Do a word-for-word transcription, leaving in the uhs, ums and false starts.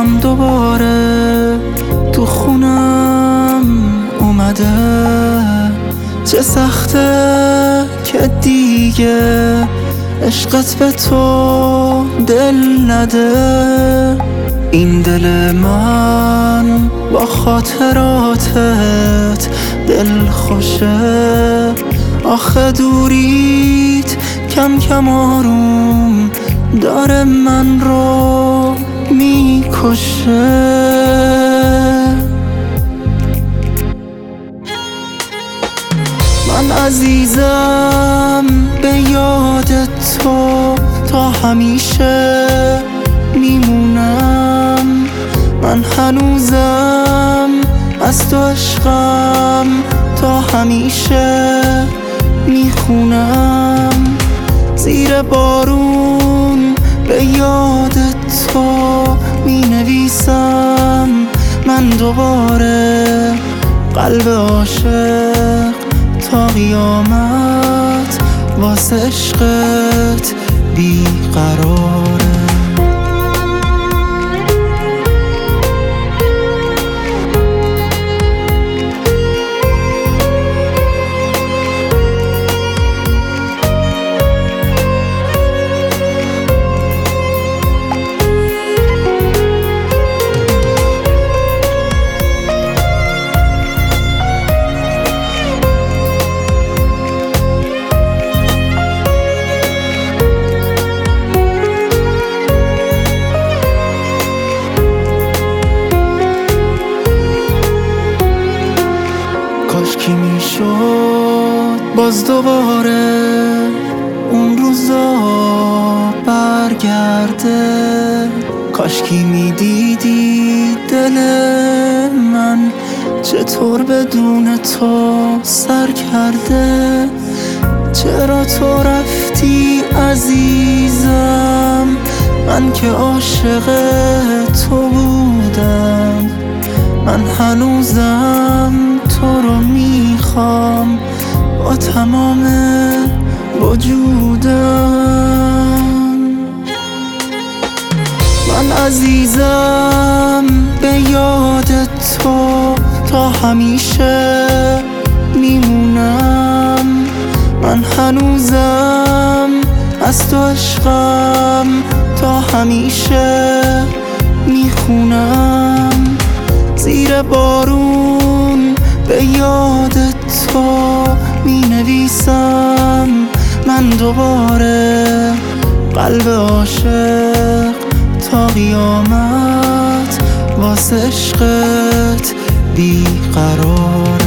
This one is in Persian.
غم دوباره تو خونم اومده. چه سخته که دیگه عشقت به تو دل نده. این دل من با خاطراتت دل خوشه. آخه دوریت کم کم آروم داره من رو میکشه. من عزیزم به یاد تو تا همیشه میمونم. من هنوزم از تو عشقم تا همیشه میخونم. زیر بارون به یاد تو مینویسم من دوباره. قلب عاشق تا قیامت واسه عشقت بیقراره. کاشکی میشد باز دوباره اون روزا برگرده. کاشکی میدیدی دل من چطور بدون تو سر کرده. چرا تو رفتی عزیزم، من که عاشق تو بودم. من هنوزم تو رو میخوام با تمام وجودم. من عزیزم به یاد تو تا همیشه میمونم. من هنوزم از تو عشقم تا همیشه میخونم. زیر بارون به یاد تو مینویسم من دوباره. قلب عاشق تا قیامت واسه عشقت بیقراره.